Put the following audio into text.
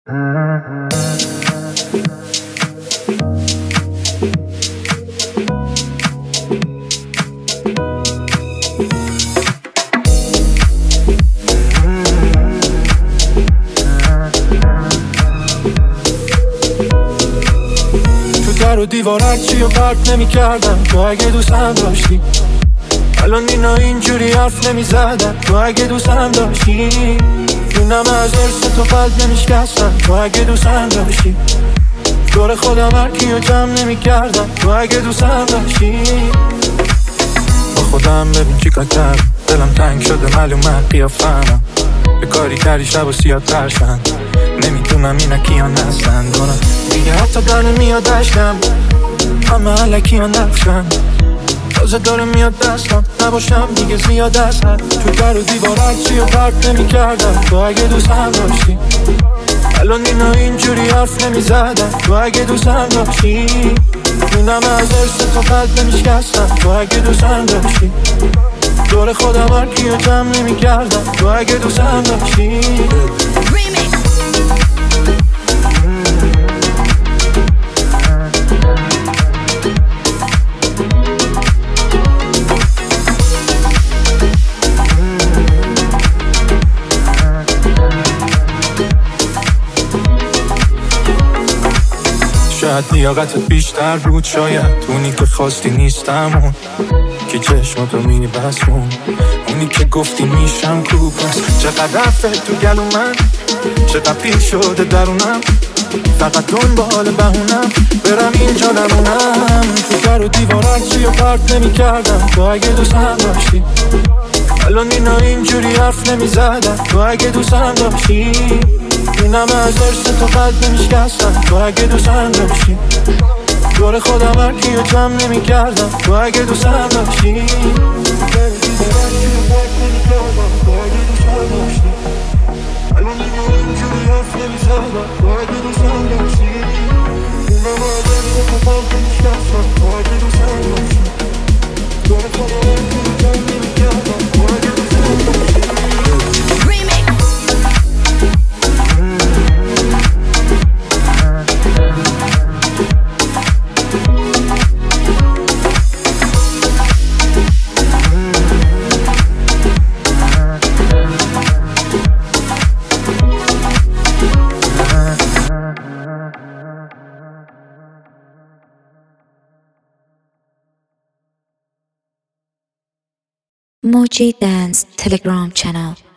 در و دیوارت چی و پرت نمی کردم تو اگه دوستم داشتی. الان اینا اینجوری حرف نمی زدن تو اگه دوستم داشتی. دونم از ارس تو قلب نمی شکستم تو اگه دوستم داشتی. دور خودم هر کیو جمع نمی کردم تو اگه دوستم داشتی. با خودم ببین چی کار کردم، دلم تنگ شده معلومه قیافه‌ام به کاری کردی شب و سیاه ترشن. نمیدونم اینا کیان هستن، دونم دیگه حتی در نمیاد عشقم، همه علکی ها نقشن. تازه داره میاد دستم نباشم دیگه زیاد هستن. تو در و دیوارت چی و پرت نمی کردم تو اگه دوستم داشتی. الان اینا اینجوری حرف نمی زدن تو اگه دوستم داشتی. دونم از ارس تو قلب نمی شکستم تو اگه دوستم داشتی. دور خودم هر کیو جمع نمی کردم تو اگه دوستم داشتی. شاید لیاقتت بیشتر بود، شاید اونی که خواستی نیستم، اون که چشماتو مینی بسون، اونی که گفتی میشم کوپس. چقدر رفت تو گلو من، چقدر پیر شده درونم، فقط دنبال بهونم برم اینجا نمونم. تو در و دیوارت چی و پرت نمی کردم تو اگه دوستم داشتی. الان اینا اینجوری حرف نمی زدن تو اگه دوستم داشتی. اینم از ارس تو قلب نمی شکستم تو اگه دوستم داشتی. دور خودم هر کیو جمع نمی کردم تو اگه دوستم داشتی. الان اینا اینجوری حرف نمی زدن تو اگه دوستم داشتی. اینم از ارس تو قلب نمی شکستم تو اگه دوستم داشتی. دور خودم هر کیو جمع نمی کردم تو اگه دوستم داشتی. Moji Dance Telegram channel.